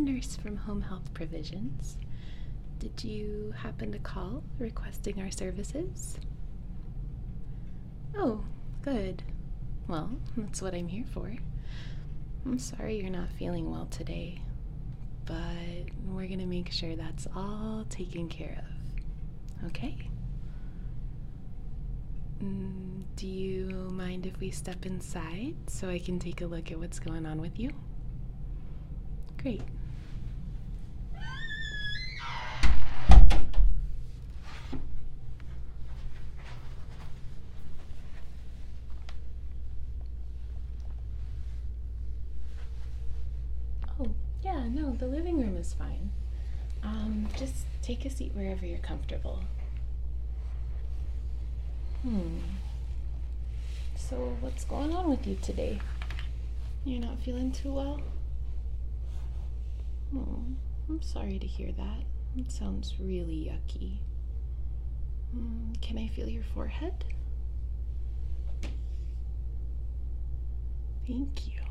nurse from Home Health Provisions. Did you happen to call requesting our services? Oh, good. Well, that's what I'm here for. I'm sorry you're not feeling well today, but we're gonna make sure that's all taken care of. Okay? Do you mind if we step inside so I can take a look at what's going on with you? Great. Oh, yeah, no, the living room is fine. Just take a seat wherever you're comfortable. So what's going on with you today? You're not feeling too well? Oh, I'm sorry to hear that. It sounds really yucky. Can I feel your forehead? Thank you.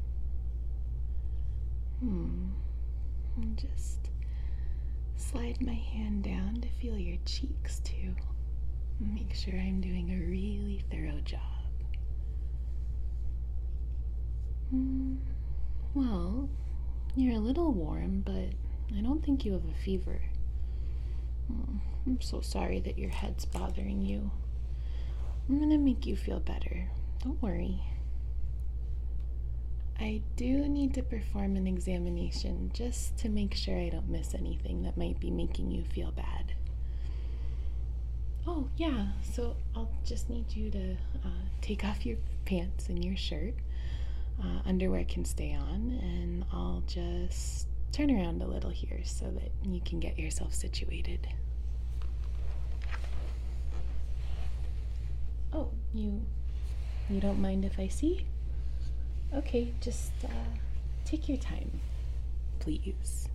Just slide my hand down to feel your cheeks too. Make sure I'm doing a really thorough job. Well, you're a little warm, but I don't think you have a fever. I'm so sorry that your head's bothering you. I'm gonna make you feel better. Don't worry. I do need to perform an examination just to make sure I don't miss anything that might be making you feel bad. Oh, yeah, so I'll just need you to take off your pants and your shirt. Underwear can stay on, and I'll just turn around a little here so that you can get yourself situated. Oh, you don't mind if I see? Okay, just take your time, please.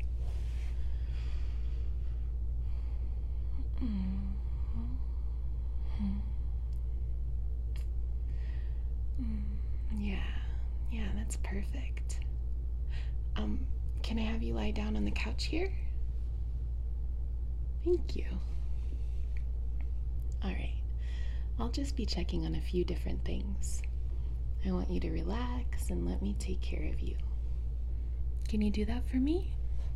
Yeah, that's perfect. Can I have you lie down on the couch here? Thank you. All right, I'll just be checking on a few different things. I want you to relax and let me take care of you. Can you do that for me?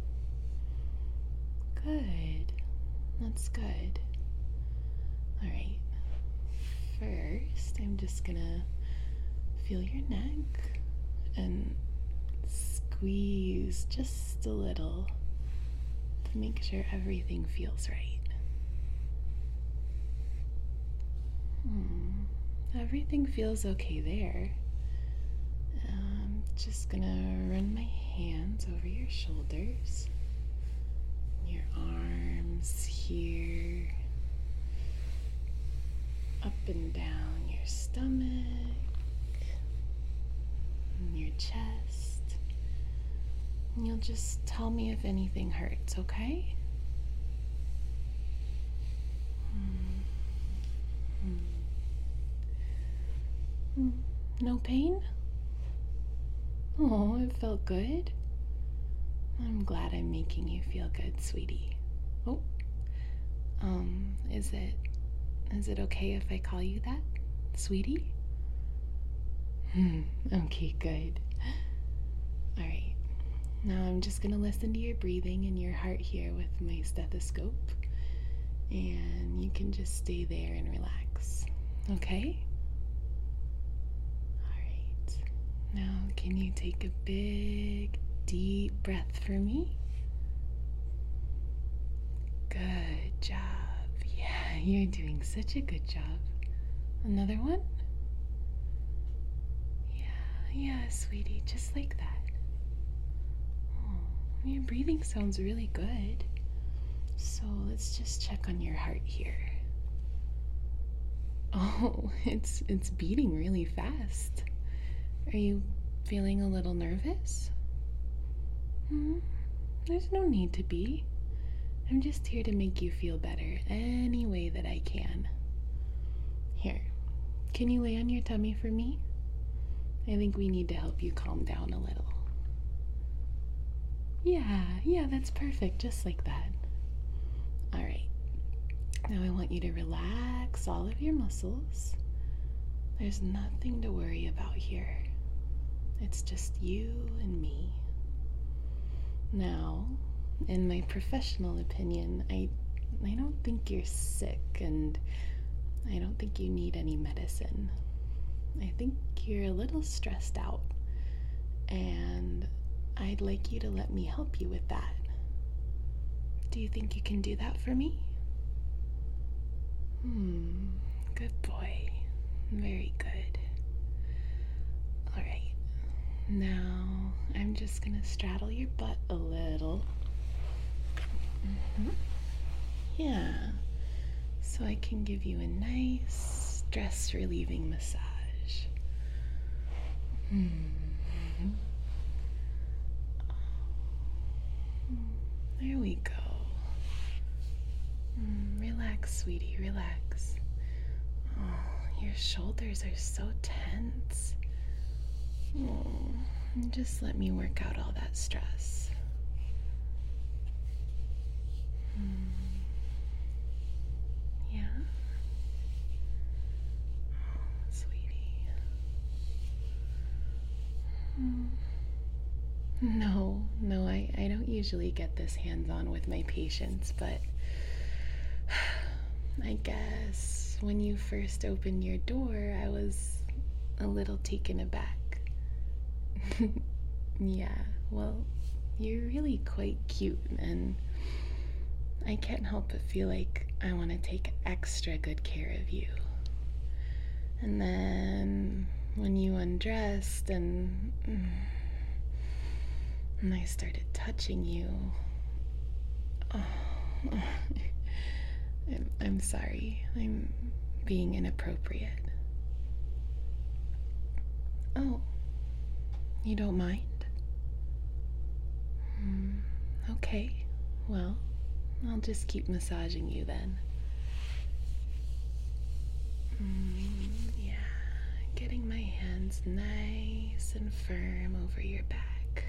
Good. That's good. All right. First, I'm just gonna feel your neck and squeeze just a little to make sure everything feels right. Everything feels okay there. I'm just gonna run my hands over your shoulders, your arms here, up and down your stomach, and your chest. And you'll just tell me if anything hurts, okay? No pain? Oh, it felt good. I'm glad I'm making you feel good, sweetie. Oh, is it okay if I call you that, sweetie? Okay, good. All right. Now I'm just gonna listen to your breathing and your heart here with my stethoscope, and you can just stay there and relax. Okay? Now, can you take a big, deep breath for me? Good job. Yeah, you're doing such a good job. Another one? Yeah, sweetie, just like that. Oh, your breathing sounds really good. So let's just check on your heart here. Oh, it's beating really fast. Are you feeling a little nervous? There's no need to be. I'm just here to make you feel better any way that I can. Here, can you lay on your tummy for me? I think we need to help you calm down a little. Yeah, that's perfect, just like that. All right, now I want you to relax all of your muscles. There's nothing to worry about here. It's just you and me. Now, in my professional opinion, I don't think you're sick, and I don't think you need any medicine. I think you're a little stressed out, and I'd like you to let me help you with that. Do you think you can do that for me? Good boy. Very good. All right. Now, I'm just gonna straddle your butt a little. Yeah. So I can give you a nice stress relieving massage. There we go. Relax, sweetie, relax. Oh, your shoulders are so tense. Just let me work out all that stress. Yeah? Oh, sweetie. No, I don't usually get this hands-on with my patients, but I guess when you first opened your door, I was a little taken aback. Yeah, well, you're really quite cute, and I can't help but feel like I want to take extra good care of you. And then when you undressed and I started touching you, oh, I'm sorry, I'm being inappropriate. Oh, you don't mind? Okay, well, I'll just keep massaging you then. Yeah, getting my hands nice and firm over your back.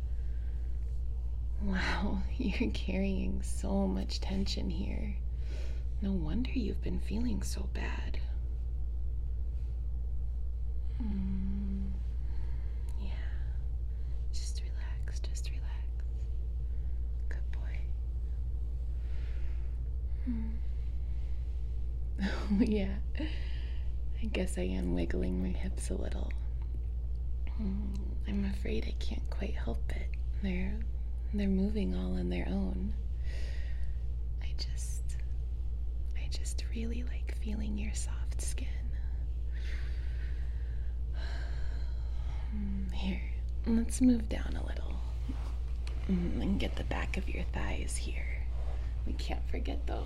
Wow, you're carrying so much tension here. No wonder you've been feeling so bad. Yeah, just relax, just relax. Good boy. Oh, yeah. I guess I am wiggling my hips a little. I'm afraid I can't quite help it. They're moving all on their own. I just really like feeling your soft skin. Here, let's move down a little and get the back of your thighs here. We can't forget those.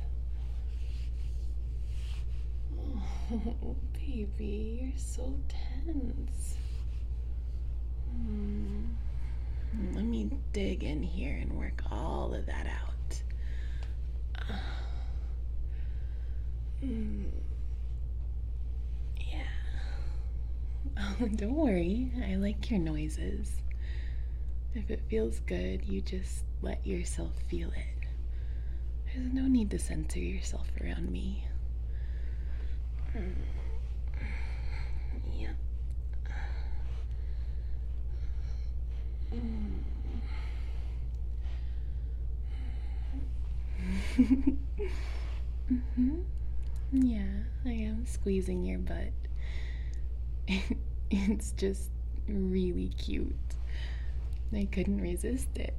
Oh, baby, you're so tense. Let me dig in here and work all of that out. Yeah. Oh, don't worry. I like your noises. If it feels good, you just let yourself feel it. There's no need to censor yourself around me. Yeah. Yeah, I am squeezing your butt. It's just really cute. I couldn't resist it.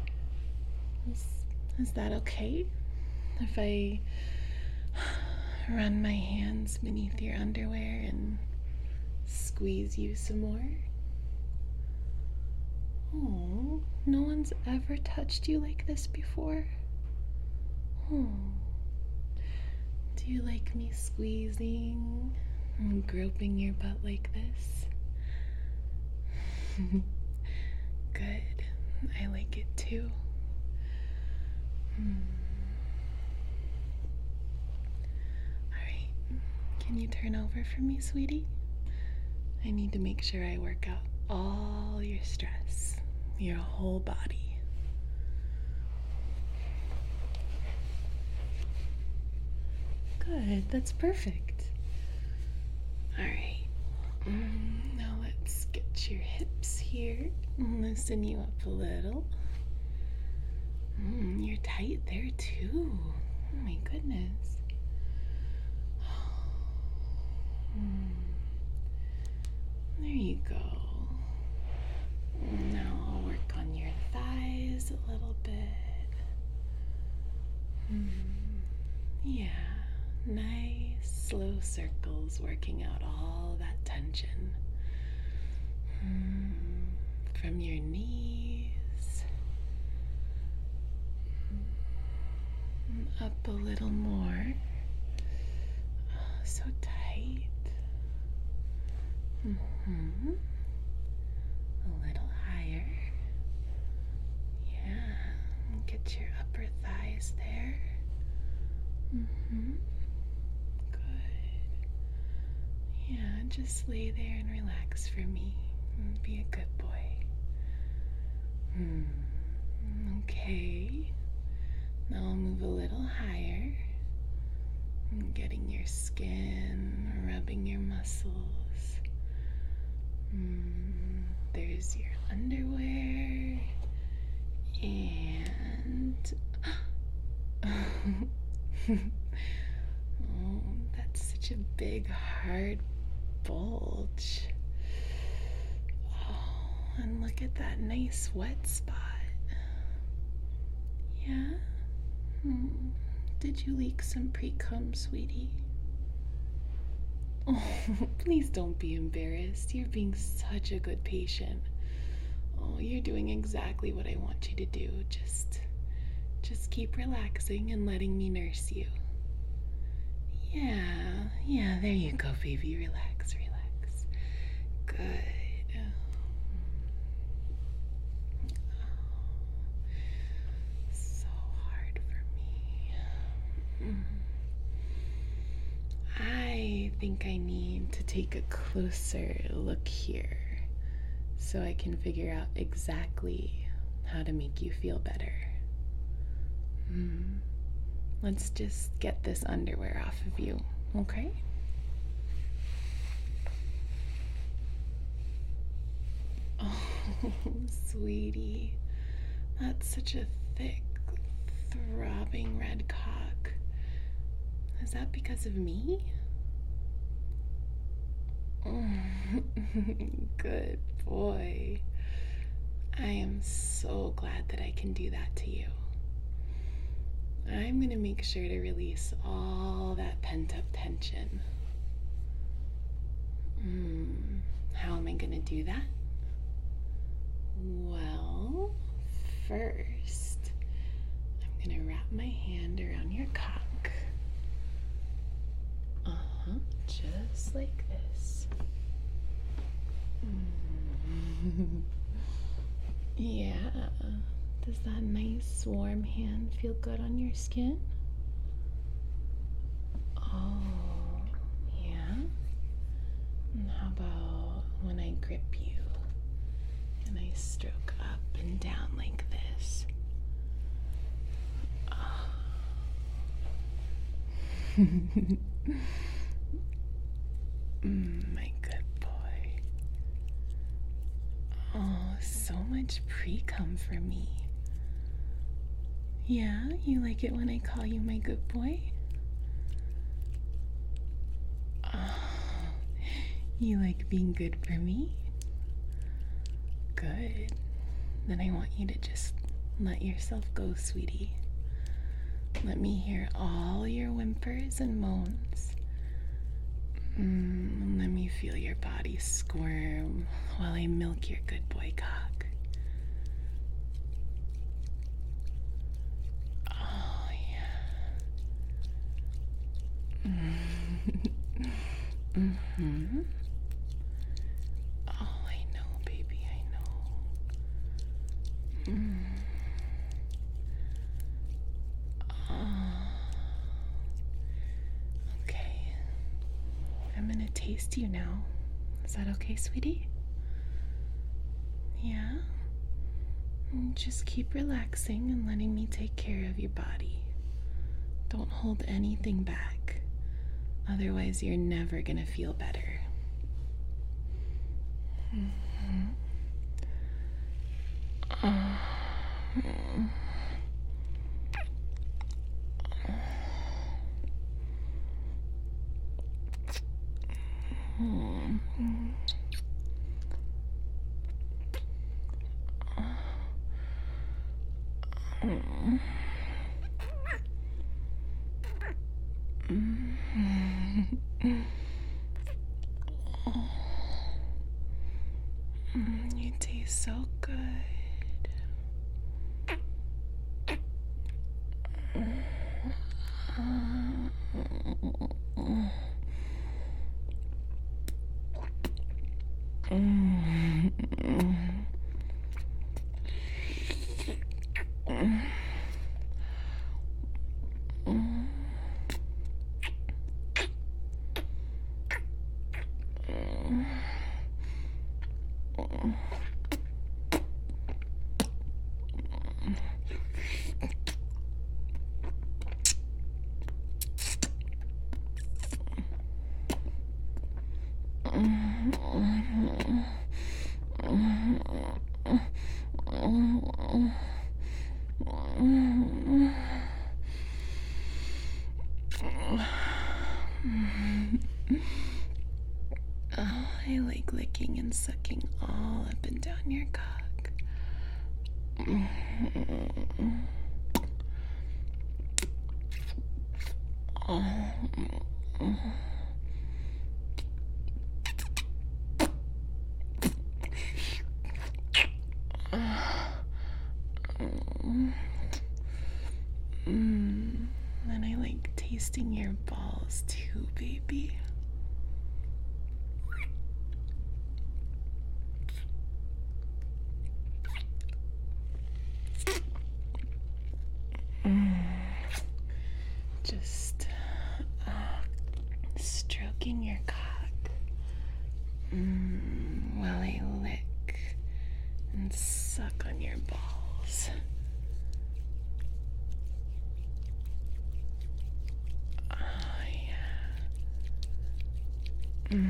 Is that okay? If I run my hands beneath your underwear and squeeze you some more? Oh, no one's ever touched you like this before? Oh. Do you like me squeezing and groping your butt like this? Good. I like it too. Alright. Can you turn over for me, sweetie? I need to make sure I work out all your stress, your whole body. Good. That's perfect. All right. Now let's get your hips here. Loosen you up a little. You're tight there too. Oh my goodness. There you go. Now I'll work on your thighs a little bit. Yeah, nice slow circles working out all that tension. From your knees up a little more. Oh, so tight. A little higher. Yeah, get your upper thighs there. Good. Yeah, just lay there and relax for me. Be a good boy. Okay. Now I'll move a little higher. Getting your skin, rubbing your muscles. There's your underwear. And oh, that's such a big, hard bulge. Oh, and look at that nice wet spot. Yeah? Did you leak some pre-cum, sweetie? Oh, please don't be embarrassed. You're being such a good patient. Oh, you're doing exactly what I want you to do. Just keep relaxing and letting me nurse you. Yeah, there you go, baby. Relax. Good. So hard for me. I think I need to take a closer look here so I can figure out exactly how to make you feel better. Let's just get this underwear off of you, okay? Oh, sweetie, that's such a thick, throbbing red cock. Is that because of me? Good boy. I am so glad that I can do that to you. I'm going to make sure to release all that pent-up tension. How am I going to do that? Well, first, I'm going to wrap my hand around your cock. Just like this. Yeah. Does that nice warm hand feel good on your skin? Oh, yeah? And how about when I grip you and I stroke up and down like this? Oh. My good boy. Oh, so much pre-cum for me. Yeah, you like it when I call you my good boy? Oh, you like being good for me? Good. Then I want you to just let yourself go, sweetie. Let me hear all your whimpers and moans. Let me feel your body squirm while I milk your good boy cock. Oh, yeah. Oh, I know, baby, I know. Okay. I'm gonna taste you now. Is that okay, sweetie? Yeah? Just keep relaxing and letting me take care of your body. Don't hold anything back. Otherwise, you're never gonna feel better. You taste so good. I like licking and sucking all up and down your cock. And I like tasting your balls too, baby. Just stroking your cock while I lick and suck on your balls. Oh, yeah.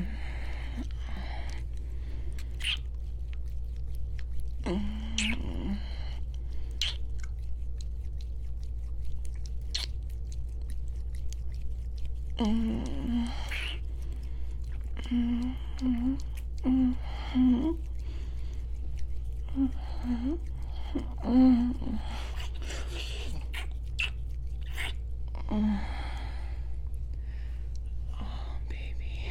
Oh, baby.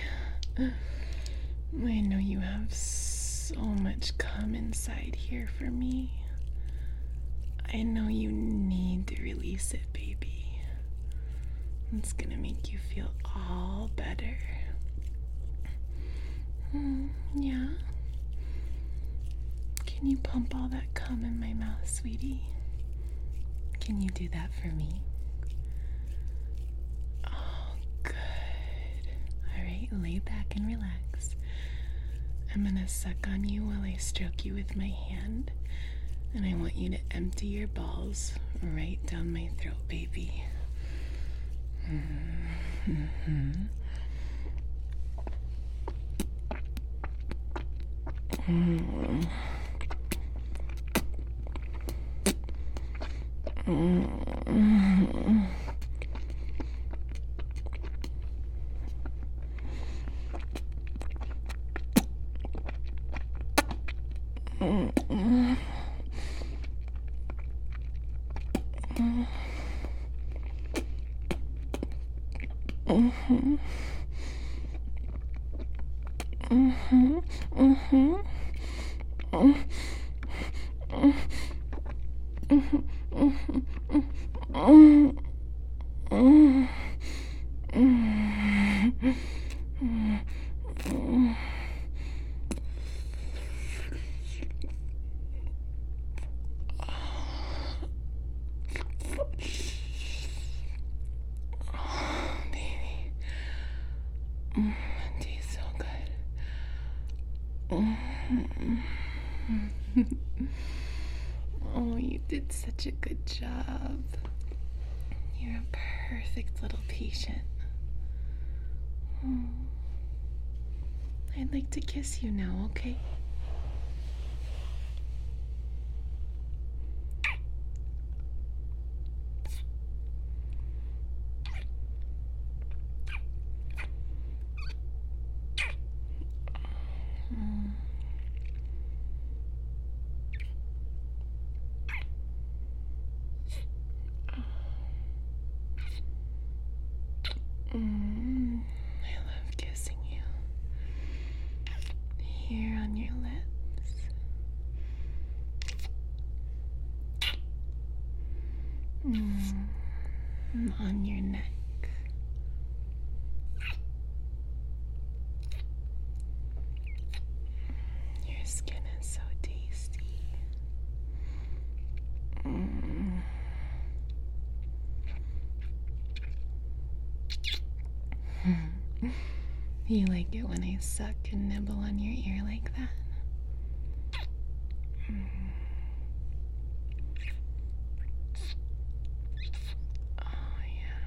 I know you have so much cum inside here for me. I know you need to release it, baby. It's gonna make you feel all better. Yeah? Can you pump all that cum in my mouth, sweetie? Can you do that for me? Oh, good. Alright, lay back and relax. I'm gonna suck on you while I stroke you with my hand. And I want you to empty your balls right down my throat, baby. It tastes so good. Oh, you did such a good job. You're a perfect little patient. Mm. I'd like to kiss you now, okay? Mm. I love kissing you. Here on your lips. On your neck. Your skin is so tasty. You like it when I suck and nibble on your ear like that? Oh,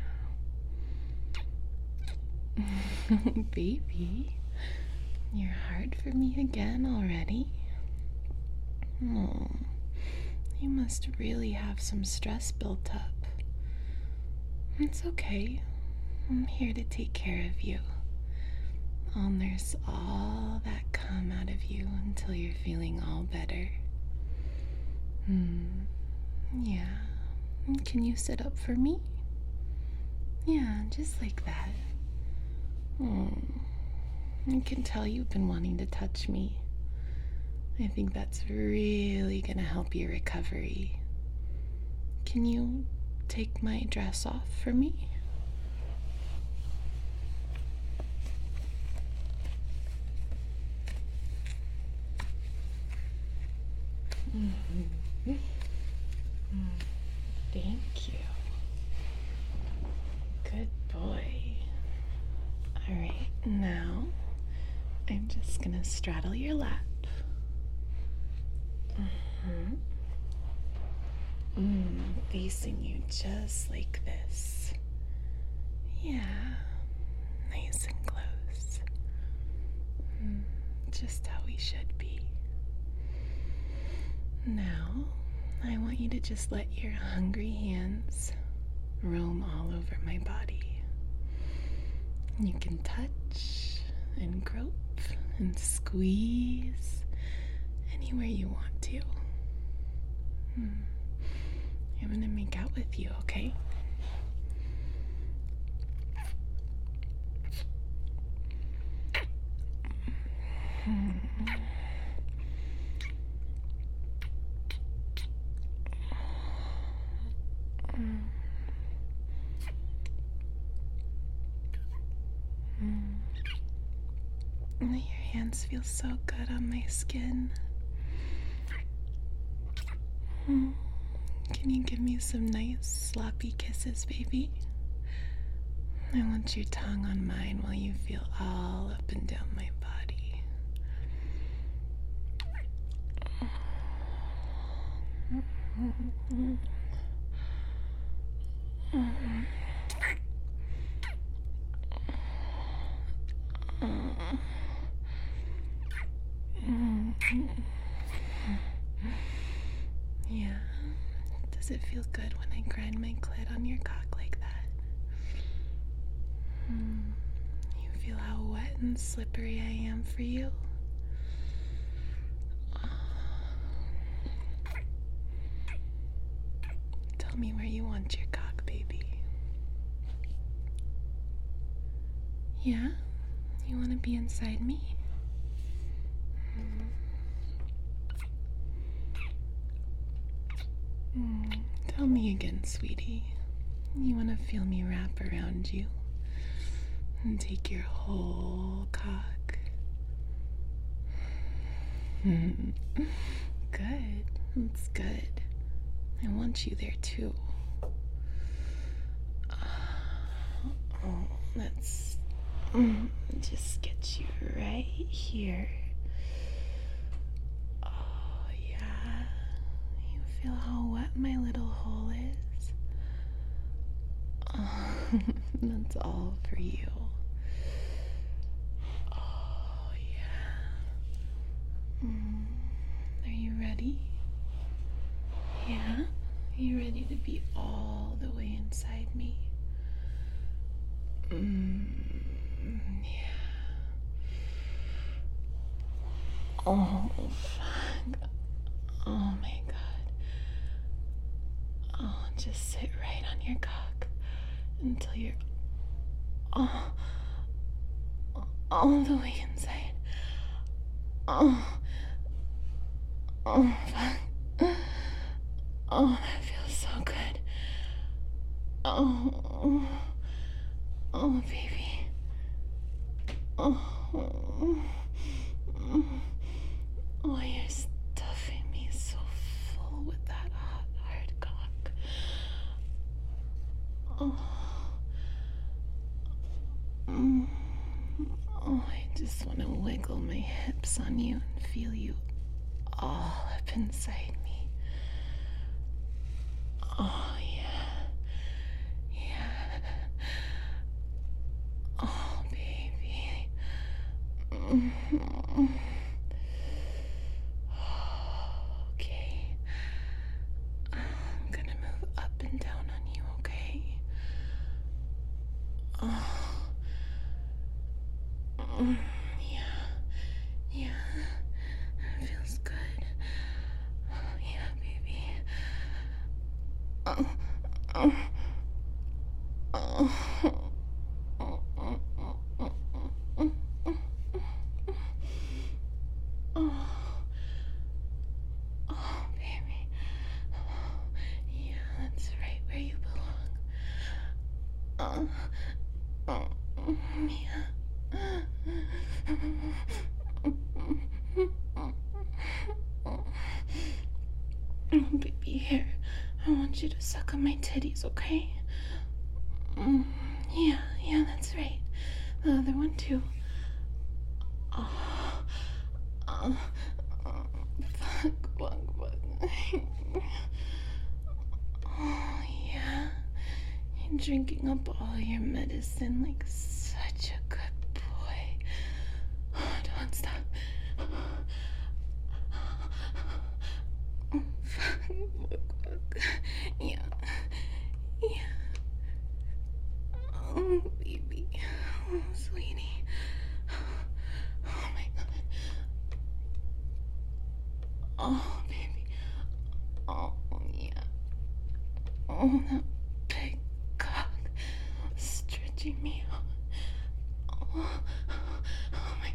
yeah. Baby, you're hard for me again already? Oh, you must really have some stress built up. It's okay. I'm here to take care of you. I'll nurse all that come out of you until you're feeling all better. Yeah. Can you sit up for me? Yeah, just like that. I can tell you've been wanting to touch me. I think that's really gonna help your recovery. Can you take my dress off for me? Thank you. Good boy. Alright, now I'm just gonna straddle your lap. Facing you just like this. Yeah, nice and close. Just how we should be. Now, I want you to just let your hungry hands roam all over my body. You can touch and grope and squeeze anywhere you want to. I'm gonna make out with you, okay? Your hands feel so good on my skin. Can you give me some nice sloppy kisses, baby? I want your tongue on mine while you feel all up and down my body. Yeah. Does it feel good when I grind my clit on your cock like that? You feel how wet and slippery I am for you? Tell me where you want your cock, baby. Yeah? You want to be inside me? Tell me again, sweetie. You want to feel me wrap around you and take your whole cock? Good. That's good. I want you there too. Let's just get you right here. Oh, yeah. You feel how wet my little hole is? Oh, that's all for you. ready? Yeah? You ready to be all the way inside me? Yeah. Oh, fuck. Oh my god. Oh, just sit right on your cock until you're all the way inside. Oh, fuck. Oh, that feels so good. Oh, baby. Oh, you're stuffing me so full with that hot, hard cock. I just want to wiggle my hips on you and feel you all up inside me. Oh, yeah. Yeah. Oh, baby. Okay. I'm gonna move up and down on you, okay? Yeah. It feels good. Yeah, baby. Baby. Yeah, that's right where you belong. Yeah. Oh, baby, here. I want you to suck on my titties, okay? Yeah, that's right. The other one, too. Fuck. Oh, yeah. You're drinking up all your medicine like such a good boy. Don't stop. Fuck. Yeah. Oh, baby. Oh, sweetie. Oh, my God. Oh, baby. Oh, yeah. Oh, that big cock stretching me out. Oh, my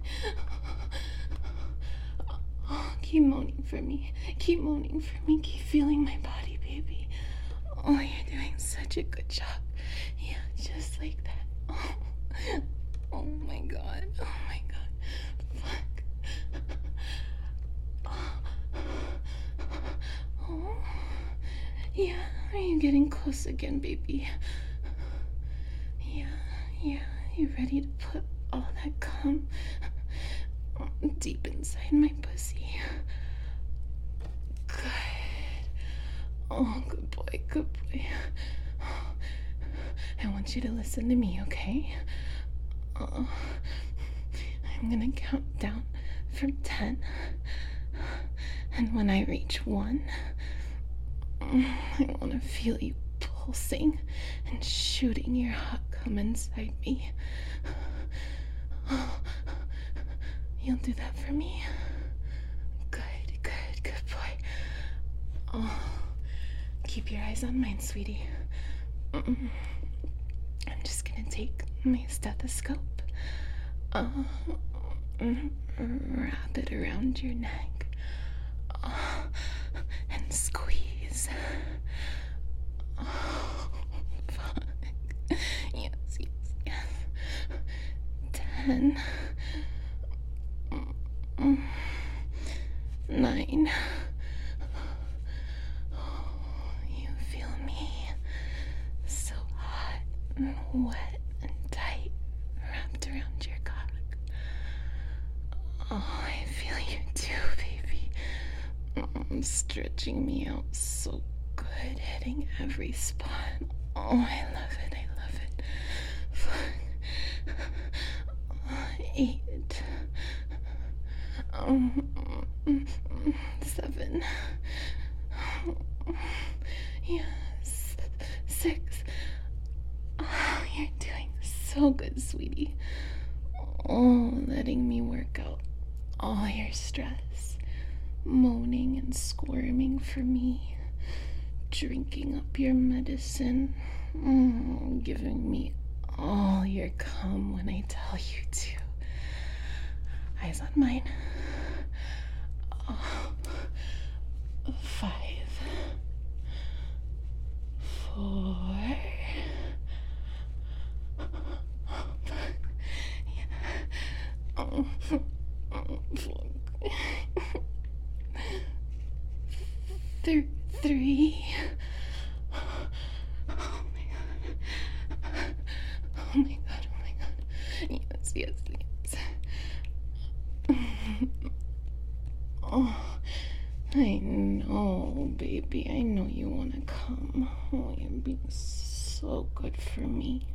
God. Oh, keep moaning for me. Keep feeling my body, baby. Oh, you're doing such a good job. Yeah, just like that. Oh my god. Fuck. Oh, yeah. Are you getting close again, baby? Yeah. You ready to put all that cum deep inside my pussy? Good. Oh, good boy. I want you to listen to me, okay? I'm gonna count down from 10. And when I reach 1, I want to feel you pulsing and shooting your hot cum inside me. You'll do that for me? Good boy. Oh, keep your eyes on mine, sweetie. I'm just gonna take my stethoscope, wrap it around your neck, and squeeze. Oh, fuck. Yes. 10, 9. You feel me? So hot and wet and tight, wrapped around your cock. Oh, I feel you too, baby. Stretching me out so good, hitting every spot. Oh, I love it. 8. 7. Yes. 6. Oh, you're doing so good, sweetie. Oh, letting me work out all your stress, moaning and squirming for me, drinking up your medicine, giving me all your cum when I tell you to. Eyes on mine. 5, 4. Oh, fuck. 3. Oh my god. Oh my god, oh my god. Yes, yes, yes. Oh, I know, baby. I know you want to come. Oh, you're being so good for me.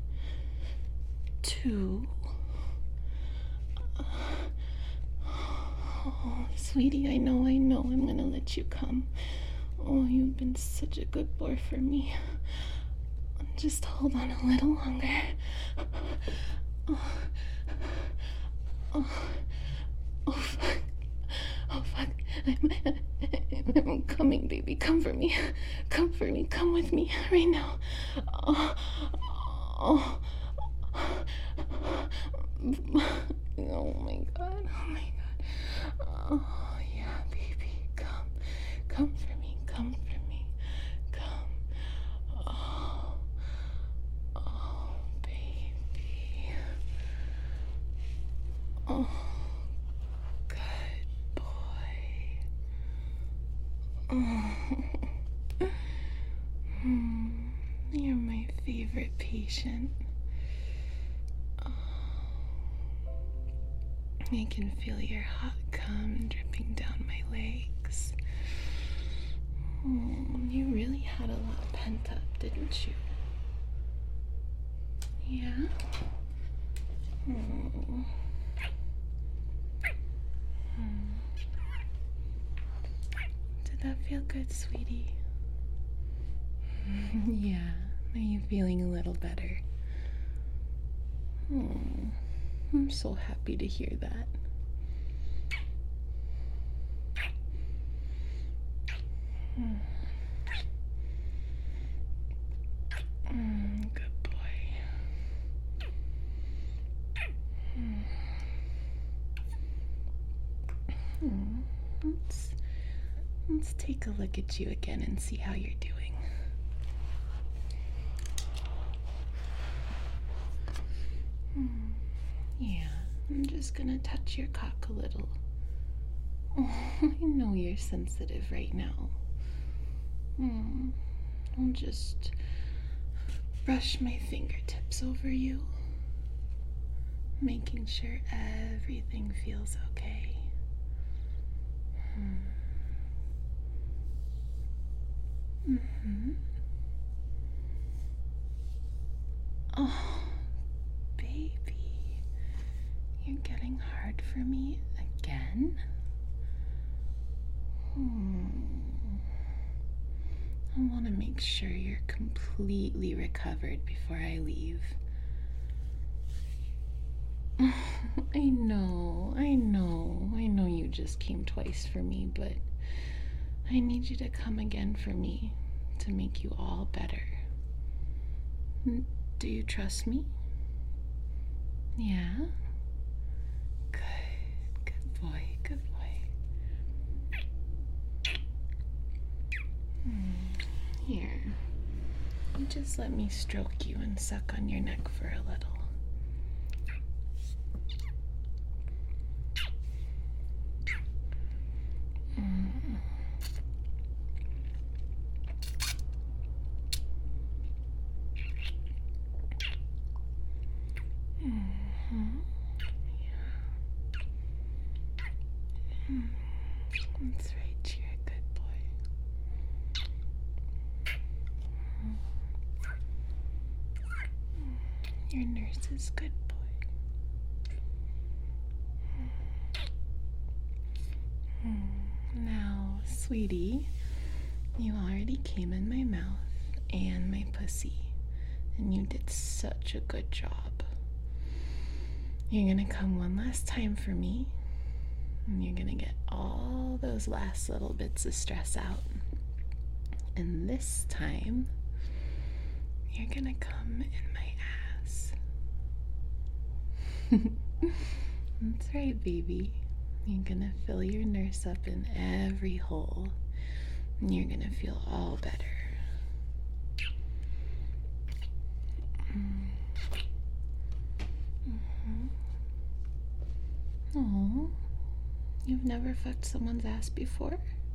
2. Oh, sweetie, I know. I'm gonna let you come. Oh, you've been such a good boy for me. Just hold on a little longer. Oh, oh, oh, fuck. Oh, fuck. I'm coming, baby. Come for me. Come for me. Come with me right now. Oh, oh. Oh my god. Oh my god. Oh, yeah, baby. Come. Come for me. Come for me. Come. Oh. Oh, baby. Oh. Good boy. Oh. You're my favorite patient. I can feel your hot cum dripping down my legs. Oh, you really had a lot pent up, didn't you? Yeah? Oh. Did that feel good, sweetie? Yeah. Are you feeling a little better? Oh, I'm so happy to hear that. Good boy. Let's take a look at you again and see how you're doing. Yeah, I'm just gonna touch your cock a little. Oh, I know you're sensitive right now. I'll just brush my fingertips over you, making sure everything feels okay. Oh, baby, you're getting hard for me again? I want to make sure you're completely recovered before I leave. I know you just came twice for me, but I need you to come again for me to make you all better. Do you trust me? Yeah? Good boy, good boy. Here, just let me stroke you and suck on your neck for a little. That's right, you're a good boy. Your nurse is good boy. Now, sweetie, you already came in my mouth and my pussy, and you did such a good job. You're gonna come one last time for me, and you're gonna get all those last little bits of stress out. And this time, you're gonna come in my ass. That's right, baby. You're gonna fill your nurse up in every hole, and you're gonna feel all better. Oh, you've never fucked someone's ass before?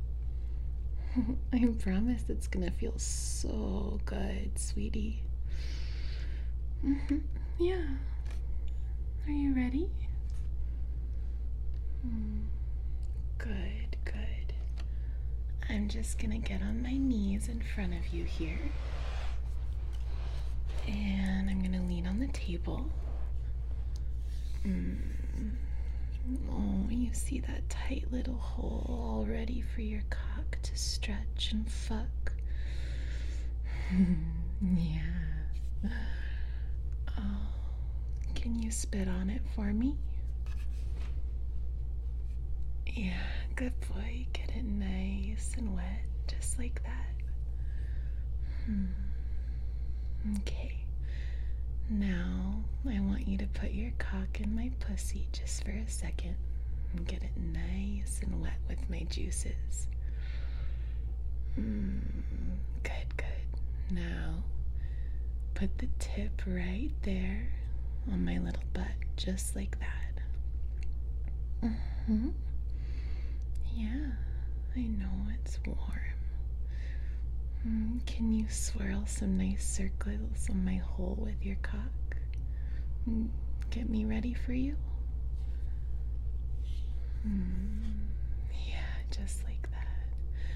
I promise it's gonna feel so good, sweetie. Yeah. Are you ready? Good, good. I'm just gonna get on my knees in front of you here. And I'm gonna lean on the table. Oh, you see that tight little hole all ready for your cock to stretch and fuck? Yeah. Oh, can you spit on it for me? Yeah, good boy. Get it nice and wet, just like that. Okay. Now, I want you to put your cock in my pussy just for a second and get it nice and wet with my juices. Good, good. Now, put the tip right there on my little butt, just like that. Yeah, I know it's warm. Can you swirl some nice circles on my hole with your cock? Get me ready for you? Yeah, just like that.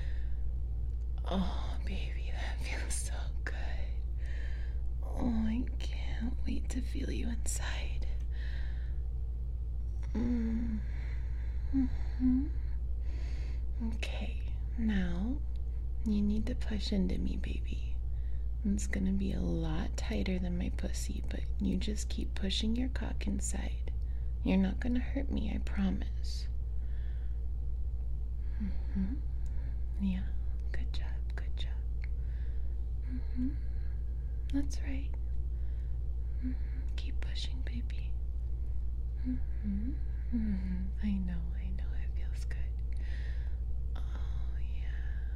Oh, baby, that feels so good. Oh, I can't wait to feel you inside. Okay, now you need to push into me, baby. It's gonna be a lot tighter than my pussy, but you just keep pushing your cock inside. You're not gonna hurt me, I promise. Yeah, good job, good job. That's right. Keep pushing, baby. I know, it feels good. Oh, yeah.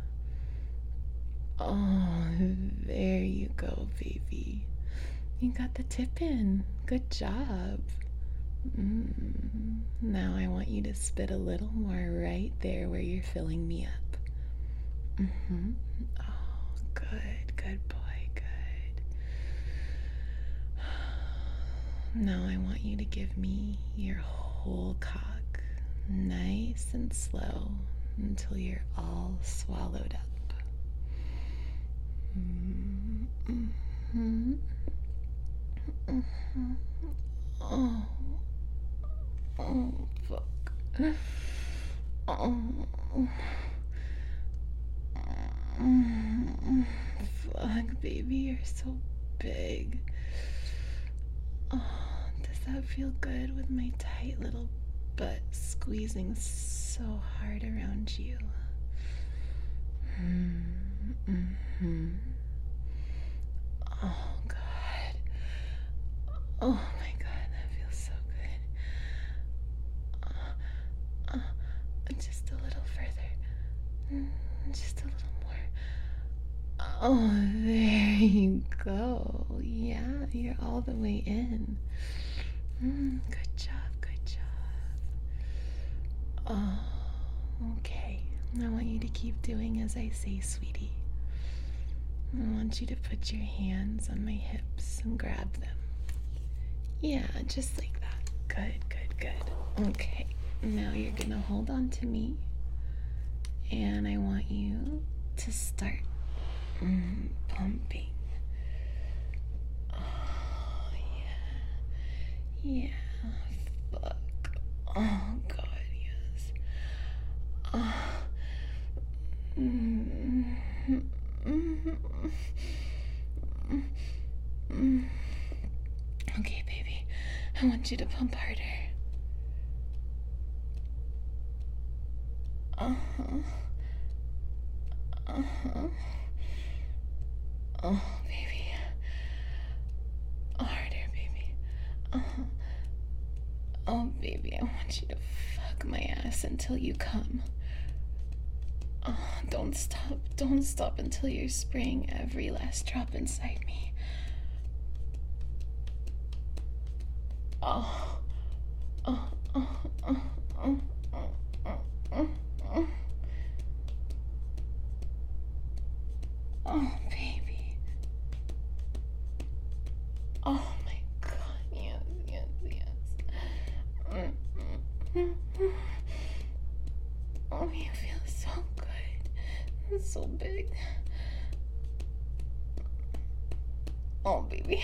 Oh, there you go, baby. You got the tip in. Good job. Now I want you to spit a little more right there where you're filling me up. Oh, good, good boy, good. Now I want you to give me your whole cock, nice and slow, until you're all swallowed up. Oh, fuck. Fuck, baby, you're so big. Oh, does that feel good with my tight little butt squeezing so hard around you? Oh, God. Oh, my God, that feels so good. Just a little further. Just a little more. Oh, there you go. Yeah, you're all the way in. Good job, good job. Oh, okay. I want you to keep doing as I say, sweetie. I want you to put your hands on my hips and grab them. Yeah, just like that. Good, good, good. Okay, now you're gonna hold on to me, and I want you to start pumping. Oh, yeah. Yeah, fuck. Oh, God, yes. Oh, Okay, baby. I want you to pump harder. Uh-huh. Uh-huh. Oh, baby. Harder, baby. Uh-huh. Oh, baby, I want you to fuck my ass until you come. Oh, don't stop. Don't stop until you're spraying every last drop inside me. Oh. Oh, oh, oh, oh, oh, oh, oh, oh. Oh, baby. Oh my god, yes, yes, yes. Oh, you feel so good. It's so big. Oh, baby.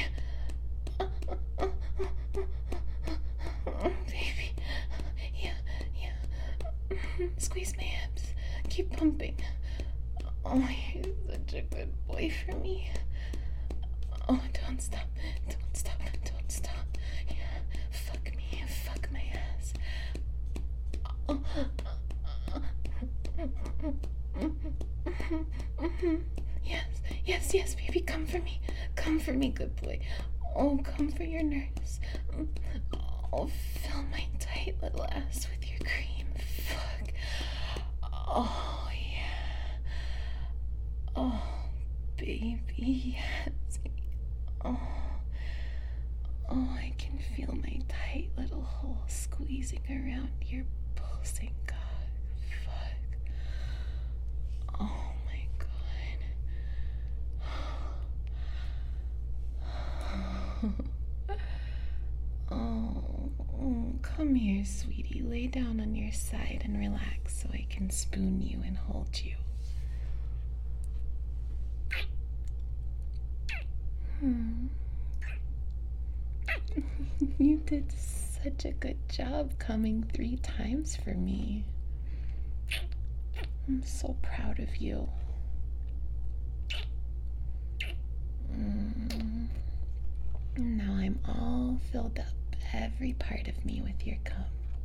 Baby. Yeah, yeah. Squeeze my abs. Keep pumping. Oh, you're such a good boy for me. Oh, don't stop. Don't stop. Don't stop. Yeah. Fuck me. Fuck my ass. Oh. Yes, yes, yes, baby. Come for me. Come for me, good boy. Oh, come for your nurse. Oh, fill my tight little ass with your cream. Fuck. Oh, yeah. Oh, baby, yes. Oh, oh, I can feel my tight little hole squeezing around your pulsing cock. Fuck. Oh my god. Oh, come here, sweetie. Lay down on your side and relax so I can spoon you and hold you. You did such a good job coming 3 times for me. I'm so proud of you. Now I'm all filled up, every part of me, with your cum.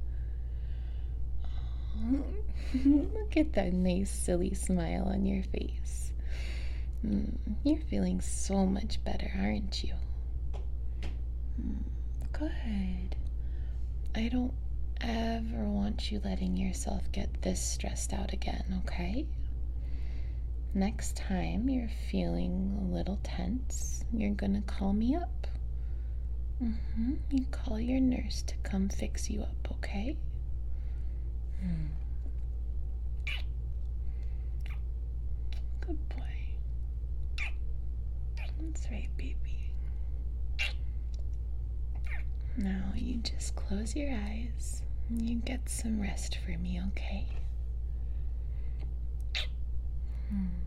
Oh, look at that nice, silly smile on your face. You're feeling so much better, aren't you? Good. I don't ever want you letting yourself get this stressed out again, okay? Next time you're feeling a little tense, you're gonna call me up. You call your nurse to come fix you up, okay? Good boy. That's right, baby. Now you just close your eyes and you get some rest for me, okay?